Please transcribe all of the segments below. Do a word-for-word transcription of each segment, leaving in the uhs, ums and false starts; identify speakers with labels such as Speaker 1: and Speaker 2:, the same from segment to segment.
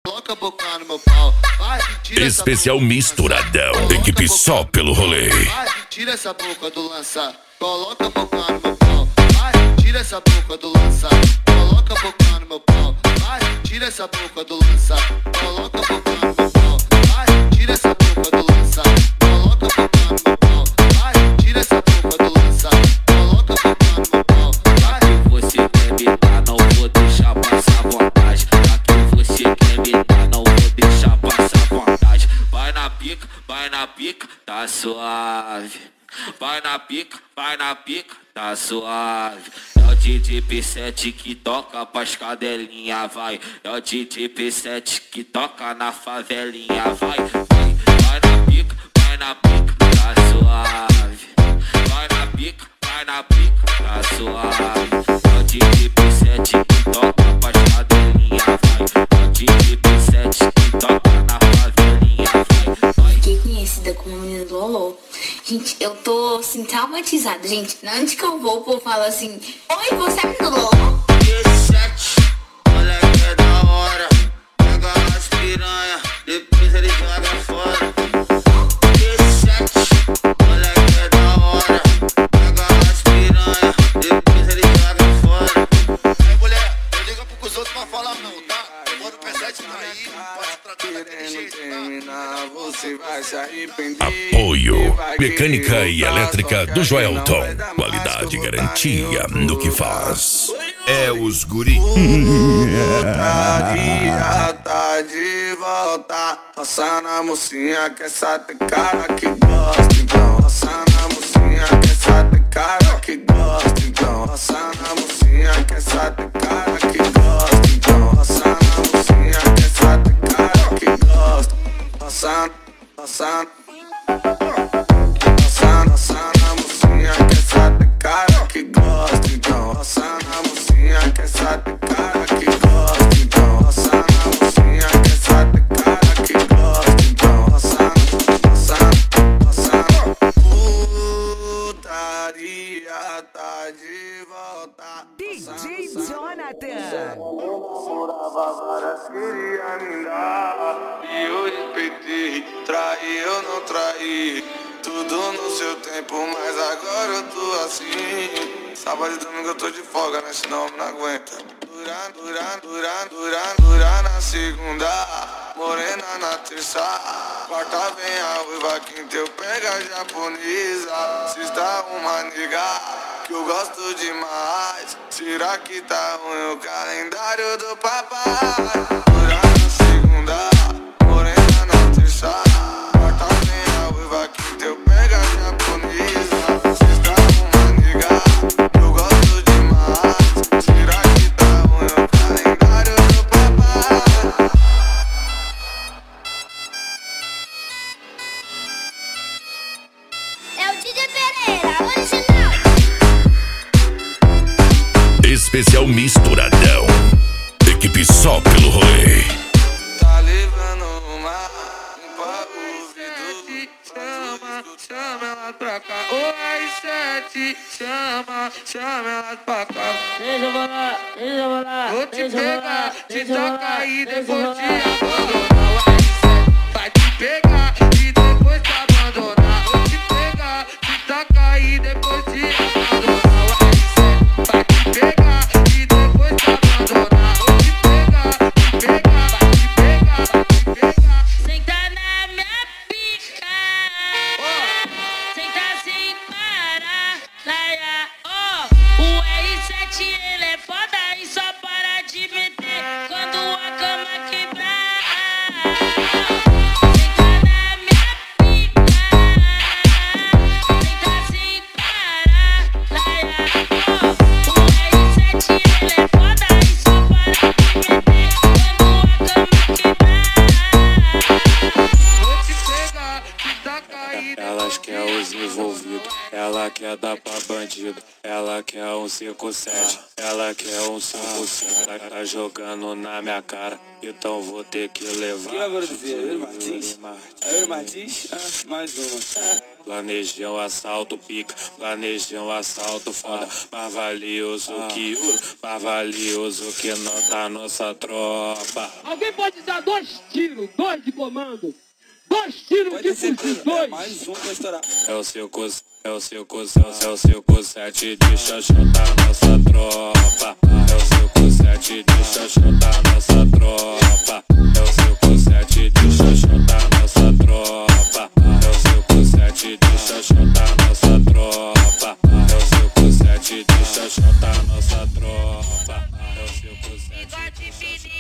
Speaker 1: Coloca a boca no meu pau. Vai, tira
Speaker 2: Especial misturadão. Equipe só pelo rolê.
Speaker 1: Vai, tira essa boca do lança. Coloca a boca no meu pau. Vai, tira essa boca do lança. Coloca a boca no meu pau. Vai, tira essa boca do lança. Coloca a boca no meu pau. Vai, tira essa boca do lança. Coloca a boca no meu pau. Vai, tira essa boca do lança. Coloca a boca no meu pau. Vai.
Speaker 3: Você quer me dar, não vou deixar passar vontade. Aqui você quer me dar, não vou deixar passar vontade. Vai na pica, vai na pica, tá suave. Vai na pica, vai na pica, tá suave. É o D J P sete que toca pras cadelinha, vai. É o D J P sete que toca na favelinha, vai. Vai, vai na pica, vai na pica, tá suave. Vai na pica, vai na pica, tá suave. É o D J P sete que toca pras cadelinha, vai. É o D J P sete que toca na favelinha, vai. Vai.
Speaker 4: Fiquei conhecida como menina do Lolo. Gente, eu tô assim traumatizada, gente. Onde que eu vou, o povo fala assim: oi, você é menina do Lolo?
Speaker 3: P sete, moleque é da hora. Pega as piranha, depois ele joga fora. P sete, moleque é da hora. Pega as piranha, depois ele joga fora.
Speaker 1: Aí, mulher, não liga pro que os outros vão falar não, tá? Eu moro P sete na aí, pode tratar daquele jeito, tá?
Speaker 5: Você vai se arrepender.
Speaker 2: Apoio Mecânica e Elétrica do Joelton. Qualidade e garantia no que faz. É os guri.
Speaker 5: Putaria tá de volta. Roça na mocinha que essa tem cara que gosta. Então roça na mocinha que essa tem cara que gosta. Então roça na mocinha que essa tem cara que gosta. Então roça na mocinha que essa tem cara que gosta. Roça, roça, roça, roça na mocinha que essa tem cara que gosta. Então roça na mocinha que essa tem cara que gosta. Então roça na mocinha que essa tem cara que gosta. Então roça, roça, roça. Putaria tá de volta.
Speaker 6: D J Jonathan.
Speaker 5: Namorava várias, queria me dar. E eu respeitei, traí, eu não traí. Tudo no seu tempo, mas agora eu tô assim. Sábado e domingo eu tô de folga, né? Senão eu não aguenta. Durar, durar, durar, durar, durar na segunda. Morena na terça. Quarta vem a ruiva, quinta eu pego a japonesa. Sexta uma nega que eu gosto demais. Será que tá ruim o calendário do papai? Durar na segunda, morena na terça. Quarta vem a ruiva, quinta eu pego a japonesa. Sexta uma nega que eu gosto demais. Será que tá ruim o calendário do papai?
Speaker 4: É o D J Pereira, original.
Speaker 2: Especial misturadão. Equipe só pelo rolê.
Speaker 5: Tá levando uma, limpa o ouvido. Chama, chama ela pra cá. O R sete, chama, chama ela pra cá.
Speaker 7: Deixa eu falar, deixa eu falar.
Speaker 5: Vou te
Speaker 7: deixa eu
Speaker 5: pegar,
Speaker 7: falar,
Speaker 5: te
Speaker 7: deixa eu
Speaker 5: tocar
Speaker 7: falar,
Speaker 5: e
Speaker 7: deixa eu
Speaker 5: depois te
Speaker 7: falar.
Speaker 5: abandonar. O R sete vai te pegar e depois te abandonar. Vou te pegar, te tocar e depois te abandonar. O R sete vai te pegar e depois te abandonar. Vou te pegar, te pegar, vai te pegar, vai te pegar.
Speaker 7: Senta na minha pica, senta sem parar, laia, oh. O R sete ele é foda e só para de meter quando a cama quebrar. Senta na minha pica, senta sem parar, laia, oh. O R sete ele é foda e só para de meter quando a cama quebrar.
Speaker 5: Vou te pegar, te tocar e
Speaker 8: Elas quer os envolvidos, ela quer dar pra bandido, ela quer um cinco sete, ela quer um cinco cinco, tá, tá jogando na minha cara, então vou ter que levar.
Speaker 9: Quem vai produzir? É o Martins? É o Martins? Ah, mais uma.
Speaker 8: Planejei um assalto pica, planejei um assalto foda. Mais valioso que ouro, mais valioso que nota nossa tropa.
Speaker 9: Alguém pode dar dois tiros, dois de comando? Dois tiros de fuzil, dois!
Speaker 10: Mais um pra estourar.
Speaker 8: É o seu cos, é o seu cos, é o seu cosete de xoxota da nossa tropa. É o seu cosete de xoxota da nossa tropa. É o seu cosete de xoxota da nossa tropa. É o seu cosete de xoxota da nossa tropa. É o seu cosete de xoxota da nossa tropa. É o seu cosete de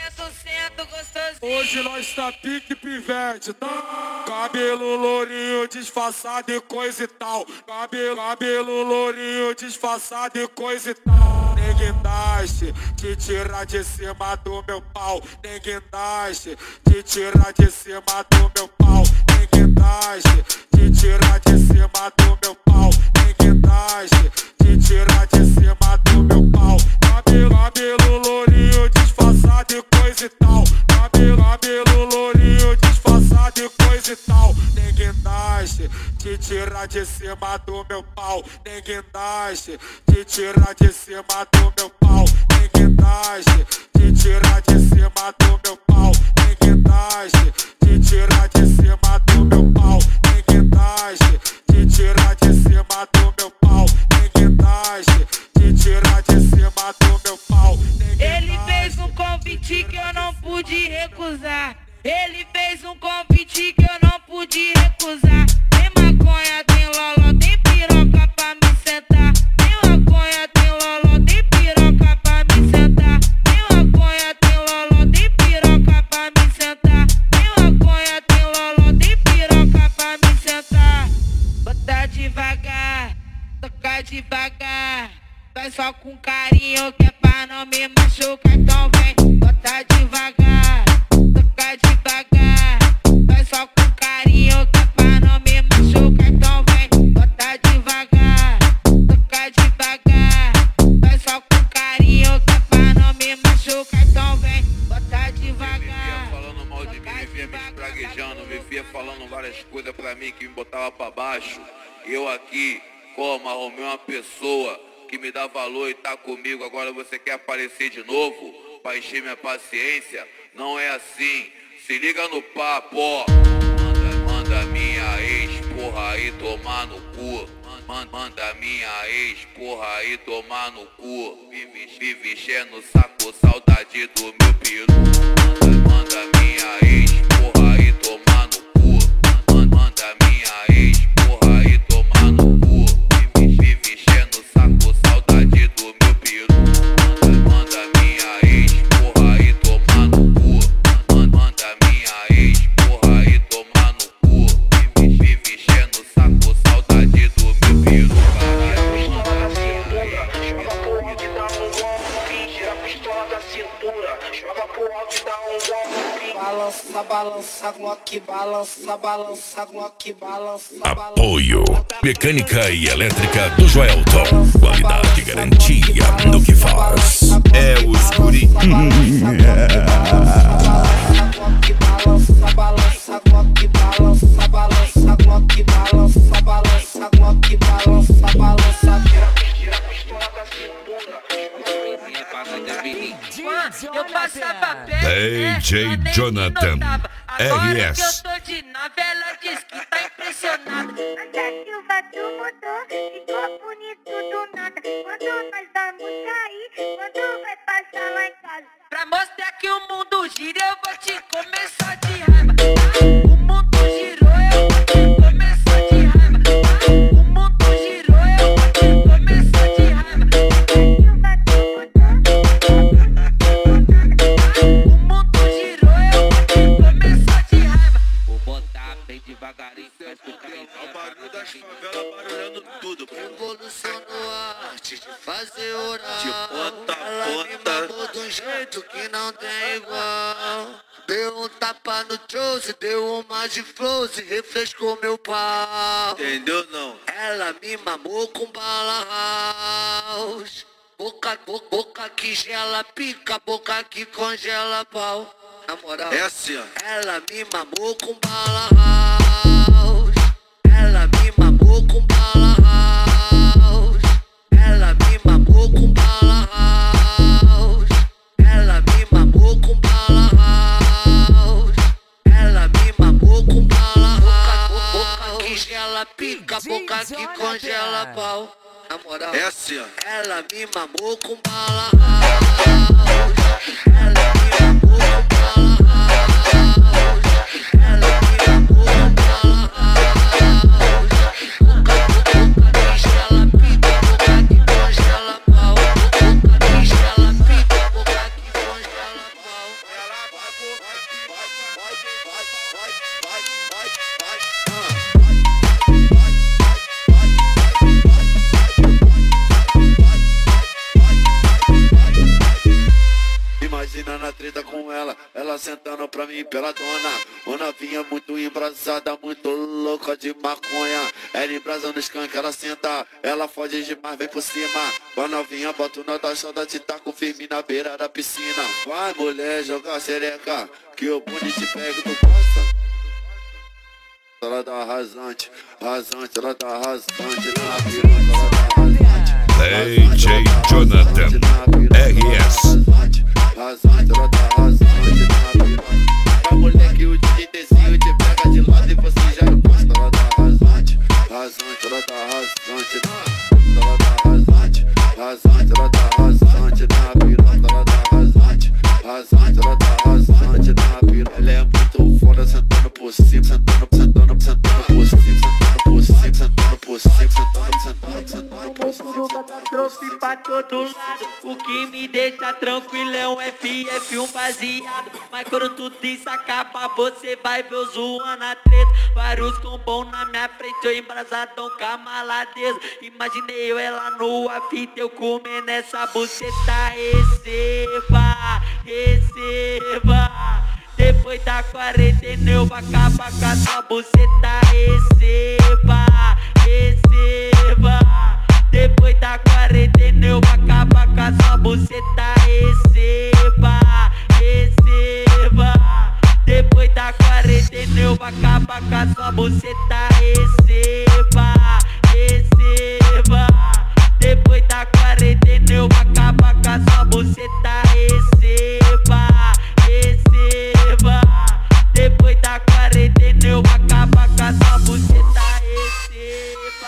Speaker 10: Hoje nós tá pique pivete, tá? Cabelo lourinho disfarçado e coisa e tal. Cabelo, cabelo lourinho disfarçado e coisa e tal. Ninguém nasce de tirar de cima do meu pau. Ninguém nasce de tirar de cima do meu pau. Ninguém nasce de tirar de cima do meu pau. Ninguém nasce de tirar de cima do meu pau. Cabelo, cabelo lourinho disfarçado e coisa e tal. Cabelo, cabelo lourinho disfarçado e coisa e tal. Ninguém nasce de tirar de cima do meu pau. Ninguém nasce de tirar de cima do meu pau. Ninguém nasce de tirar de cima do meu pau. Ninguém nasce de tirar de cima do meu pau. Ninguém nasce de tirar de cima do meu pau. Ninguém nasce de tirar de cima do meu pau.
Speaker 7: Ele fez um convite que eu não pude recusar. Ele fez um convite que eu não pude recusar. Tem maconha, tem loló, tem piroca pra me sentar. Tem maconha, tem loló, tem piroca pra me sentar. Tem maconha, tem loló, tem piroca pra me sentar. Tem maconha, tem loló, tem piroca pra me sentar. Bota devagar, toca devagar. Vai só com carinho que é pra não me machucar. Então vem, bota devagar, toca devagar. Vai só com carinho que é pra não me machucar. Então vem, bota devagar, toca devagar. Vai só com carinho que é pra não me machucar. Então vem, bota devagar.
Speaker 11: Vivia falando mal de mim, vivia me espraguejando, vivia falando várias coisas pra mim que me botava pra baixo. E eu aqui, como arrumei uma pessoa que me dá valor e tá comigo, agora você quer aparecer de novo pra encher minha paciência? Não é assim, se liga no papo, ó. Manda, manda minha ex, porra, aí tomar no cu. Manda, manda minha ex, porra, aí tomar no cu. Vive, vive enchendo o saco, saudade do meu peru. Manda, manda minha ex, porra, aí tomar no cu. Manda, manda minha ex, porra, aí tomar no cu. Vive, vive enchendo o saco, saudade do meu peru. Manda, manda minha ex, porra, aí tomar no cu. Manda, manda minha ex, porra, aí tomar no cu. Vive, vive enchendo o saco, saudade do meu peru.
Speaker 5: Joga pro alto e dá um golpe. Tira a pistola da cintura. Joga pro alto e dá um golpe.
Speaker 12: Balança, balança, glock, balança, balança, glock, balança.
Speaker 2: Apoio Mecânica e Elétrica do Joelton. Qualidade e garantia no que faz. É o escurinho.
Speaker 12: Balança, balança, glock, balança, balança, glock, balança, balança, glock, balança, balança.
Speaker 5: Tira a pistola da cintura.
Speaker 7: Eu passava perto,
Speaker 2: D J
Speaker 7: né?
Speaker 2: Jonathan
Speaker 7: Agora
Speaker 2: R
Speaker 7: que
Speaker 2: S.
Speaker 7: eu tô de nave, ela diz que tá impressionada.
Speaker 13: Anda Silva, tu mudou, ficou bonito do nada. Quando nós vamos sair, quando vai passar lá em casa.
Speaker 7: Pra mostrar que o mundo gira, eu vou te começar de raiva. O mundo girou, eu vou te começar de raiva. O mundo girou, eu vou te começar de raiva.
Speaker 13: Silva, tu mudou.
Speaker 7: O mundo girou, eu vou te começar de raiva. Vou botar bem devagarinho pra escutar isso.
Speaker 11: É o barulho das favelas barulhando tudo.
Speaker 1: Revolucionou a arte de fazer oral.
Speaker 11: De ponta a
Speaker 1: Ela me
Speaker 11: ponta.
Speaker 1: mamou de um jeito que não tem igual. Deu um tapa no Chose, deu uma de flows e refrescou meu pau.
Speaker 11: Entendeu não?
Speaker 1: Ela me mamou com bala house. Boca, boca, boca que gela pica, boca que congela pau. Na moral,
Speaker 11: É assim, ó.
Speaker 1: ela me mamou com bala house. Ela me
Speaker 3: mamou com bala house. Ela me mamou com bala house. Ela me mamou com bala house. Ela me mamou com bala house. Boca que gela pica, boca que congela pau. Na moral,
Speaker 11: é assim, ó.
Speaker 3: Ela me mamou com bala house. Ela me mamou com bala house. Ela me mamou com bala house. Boca, boca, boca que gela pica, boca que congela pau. Boca que gela pica, boca que congela pau. Ela vai, vai, vai, vai, vai, vai, vai, vai, vai, vai.
Speaker 11: Imagina na treta com ela, ela sentando pra mim pela dona. Uma novinha muito embrasada, muito louca de maconha. Ela embrasa no skunk, ela senta, ela fode demais, vem por cima. Vai novinha, bota o nó da chota, te taco firme na beira da piscina. Vai mulher, joga xereca, que o bonde te pega, tu gosta? Ela dá rasante, rasante, ela dá rasante na piroca, ela dá rasante.
Speaker 2: D J Jonathan R S.
Speaker 11: Rasante, ela tá rasante na piroca. Pra mulher que o D J Tezinho te pega de lado e você já encosta. Ela tá rasante, rasante, ela tá rasante na piroca. Ela tá rasante, rasante, ela tá rasante na piroca. Ela tá rasante, rasante, ela tá rasante na piroca. Ela é muito foda sentando por cima, sentando, sentando, sentando por cima, sentando por cima, sentando por cima, sentando, sentando, sentando por cima.
Speaker 3: Trouxe pra todo lado, o que me deixa tranquilo é um F F, um baseado. Mas quando tu desacaba, você vai ver eu zoando a treta. Vários combos na minha frente, eu embrasadão com a maladeza. Imaginei eu ela nua, fita, eu comendo essa buceta. Receba, receba. Depois da quarentena eu vou acabar com a sua buceta. Receba, receba. Depois da quarentena eu vou acabar com a sua buceta. Receba, receba. Depois da quarentena eu vou acabar com a sua buceta. Receba, receba. Depois da quarentena eu vou acabar com a sua buceta. Receba, receba. Depois da quarentena eu vou acabar com a sua buceta. Receba.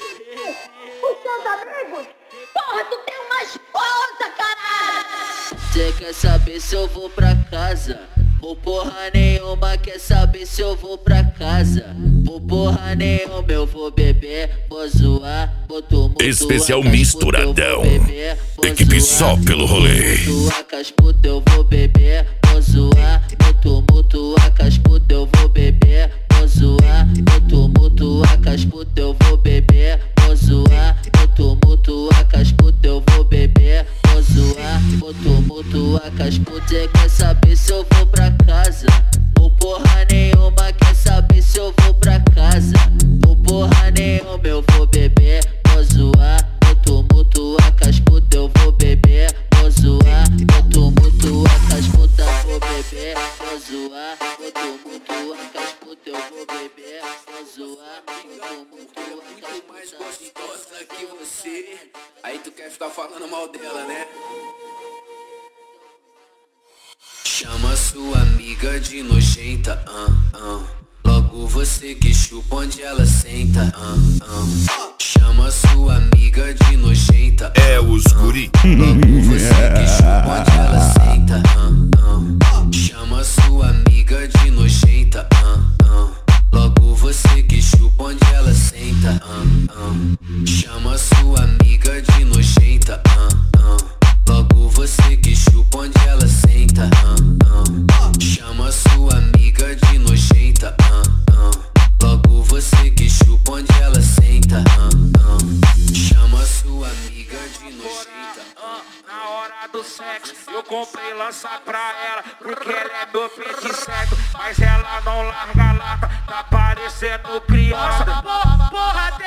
Speaker 13: Os seus amigos? Porra, tu tem uma esposa, caralho!
Speaker 3: Cê quer saber se eu vou pra casa? Vou porra nenhuma, quer saber se eu vou pra casa? Vou porra nenhuma, eu vou beber, vou zoar, vou tomar.
Speaker 2: Especial misturadão. Equipe só pelo rolê.
Speaker 3: Tua casputa eu vou beber, vou zoar, vou tomar tua casputa eu vou beber, vou zoar, vou tomar tua casputa eu vou beber, vou zoar, vou tomar tua casputa eu vou beber, vou zoar, vou tomar tua casputa. Cê quer saber se eu vou pra casa? Vou porra nenhuma, quer saber se eu vou pra casa? Vou porra nenhuma, eu vou beber, vou zoar, vou tomar tua casputa eu vou beber, vou zoar, vou tomar tua casputa vou beber, vou zoar, vou tomar tua casputa eu vou beber, vou zoar, vou tomar tua casputa mais gostosa que você. Aí tu quer ficar falando mal dela, né? Chama sua amiga de nojenta, ah, ah. Logo você que chupa onde ela senta, ah, ah. Chama sua amiga de nojenta,
Speaker 2: é os guri.
Speaker 3: Logo você que chupa onde ela senta, ah, ah. Chama sua amiga de nojenta, ah, ah. Logo você que chupa onde ela senta, ah, ah. Chama sua amiga de nojenta, ah, ah. Logo você que chupa onde ela senta, ah, ah. Chama sua amiga de nojenta, ah, ah. Logo você que chupa onde ela senta, ah, ah. Chama sua amiga de nojenta, ah.
Speaker 10: Na hora do sexo, eu comprei lança pra ela, porque ela é meu feiticeiro. Mas ela não larga a lata, tá parecendo criança. Porra, porra